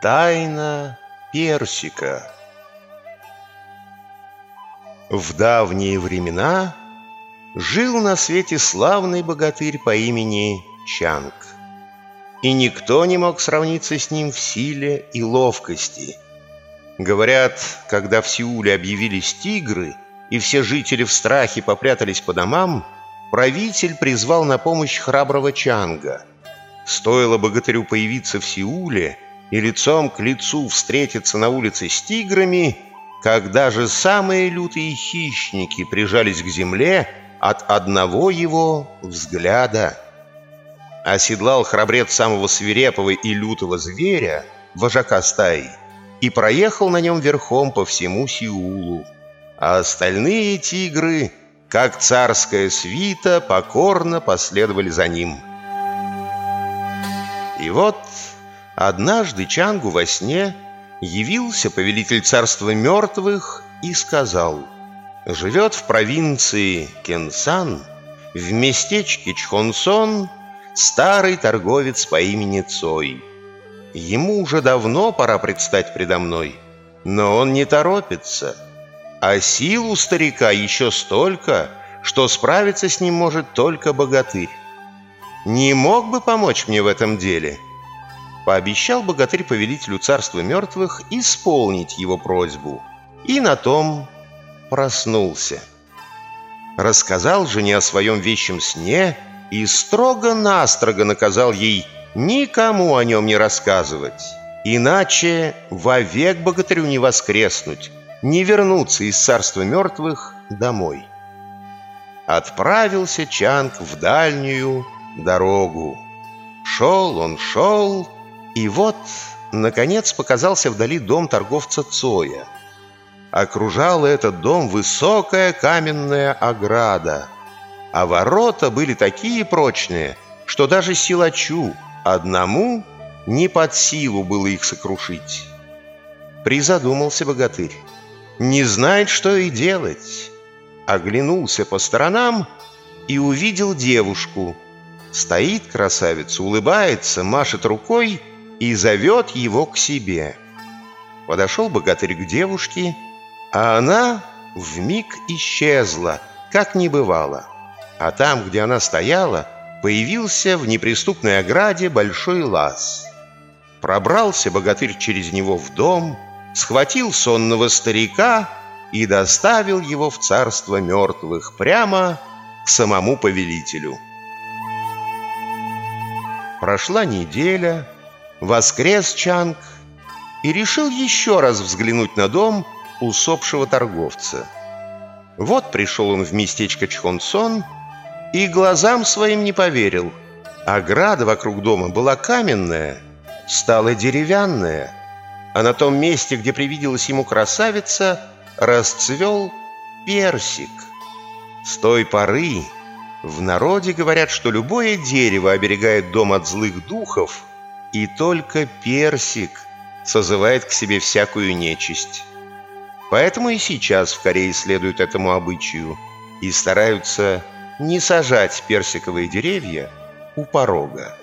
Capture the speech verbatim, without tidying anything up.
Тайна персика. В давние времена жил на свете славный богатырь по имени Чанг, и никто не мог сравниться с ним в силе и ловкости. Говорят, когда в Сеуле объявились тигры, и все жители в страхе попрятались по домам, правитель призвал на помощь храброго Чанга. Стоило богатырю появиться в Сеуле и лицом к лицу встретиться на улице с тиграми, как даже самые лютые хищники прижались к земле от одного его взгляда. Оседлал храбрец самого свирепого и лютого зверя, вожака стаи, и проехал на нем верхом по всему Сеулу, а остальные тигры, как царская свита, покорно последовали за ним. И вот однажды Чангу во сне явился повелитель царства мертвых и сказал: живет в провинции Кенсан, в местечке Чхонсон, старый торговец по имени Цой. Ему уже давно пора предстать предо мной, но он не торопится, а сил у старика еще столько, что справиться с ним может только богатырь. Не мог бы помочь мне в этом деле? Пообещал богатырь повелителю царства мертвых исполнить его просьбу, и на том проснулся. Рассказал жене о своем вещем сне и строго-настрого наказал ей никому о нем не рассказывать, иначе вовек богатырю не воскреснуть, не вернуться из царства мертвых домой. Отправился Чанг в дальнюю дорогу. Шел он, шел, и вот, наконец, показался вдали дом торговца Цоя. Окружала этот дом высокая каменная ограда, а ворота были такие прочные, что даже силачу одному не под силу было их сокрушить. Призадумался богатырь, не знает, что и делать. Оглянулся по сторонам и увидел девушку. Стоит красавица, улыбается, машет рукой и зовет его к себе. Подошел богатырь к девушке, а она вмиг исчезла, как не бывало. А там, где она стояла, появился в неприступной ограде большой лаз. Пробрался богатырь через него в дом, схватил сонного старика и доставил его в царство мертвых, прямо к самому повелителю. Прошла неделя, воскрес Чанг и решил еще раз взглянуть на дом усопшего торговца. Вот пришел он в местечко Чхонсон и глазам своим не поверил. Ограда вокруг дома была каменная, стала деревянная, а на том месте, где привиделась ему красавица, расцвел персик. С той поры в народе говорят, что любое дерево оберегает дом от злых духов, и только персик созывает к себе всякую нечисть. Поэтому и сейчас в Корее следуют этому обычаю и стараются не сажать персиковые деревья у порога.